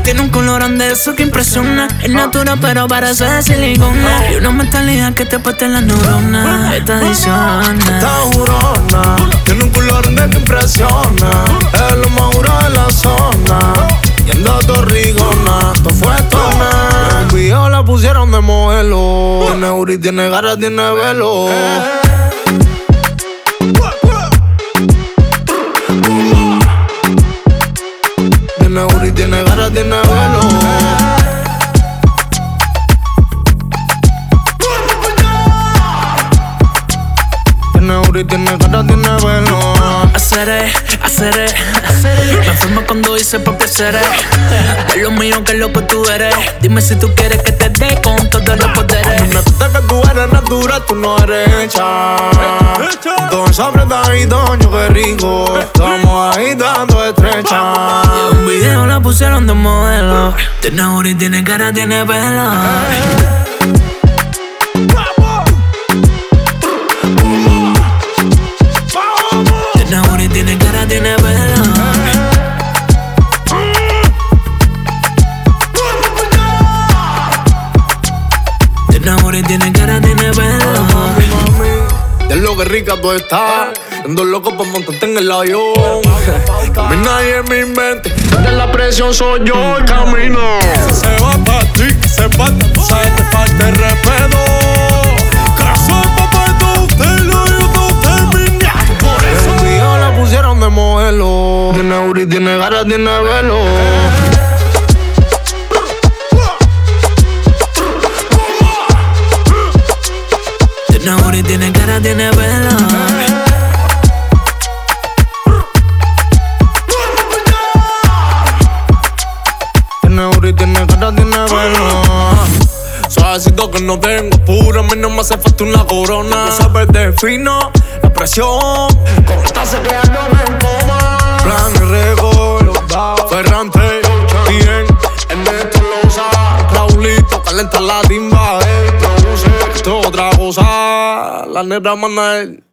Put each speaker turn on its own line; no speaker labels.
Tiene un colorón de eso que impresiona. Es natural pero parece de silicona. Y una mentalidad que te parte las neuronas. Esta adicciona.
Esta jurona tiene un color de que impresiona. Es lo más duro de la zona. Y anda torrigona, to fue tona. En un video la pusieron de modelo. Tiene uri, tiene garra, tiene velo. Tiene uri, tiene garra, tiene velo. Tiene uri, tiene garra, tiene velo.
Haceré. Me enfermo cuando dice papi seré. Es lo mío que es lo que tú eres. Dime si tú quieres que te dé con todos los poderes.
Me gusta que tú eres natural, tú no eres hecha. Entonces apretadito, yo qué rico. Estamos ahí dando estrecha.
Y en un video la pusieron de modelo. Tiene uri, tiene cara, tiene pelo. Tiene uri, tiene cara, tiene pelo. Tiene uri, tiene cara, tiene pelo.
De lo que rica tú estás. Ando loco por montarte en el avión. Camina ahí en mi mente. De la presión soy yo el camino. Se va pa' ti, se falta, tú sabes que falta el respeto. Caso papá, tú usted lo yo tú terminé. Por eso un día la pusieron de modelo. Tiene uri, tiene garra, tiene velo.
Tiene uri, tiene cara, tiene pelo.
Tiene uri, tiene cara, tiene velo. Suavecito que no tengo pura, a mí no me hace falta una corona. Tú sabes de fino, la presión. Con esta se quedándome en coma. Plan y récord, Ferrante, bien, en esto lo usa. Raulito, calienta la timba, produce. Esto es otra cosa, la negra manda él.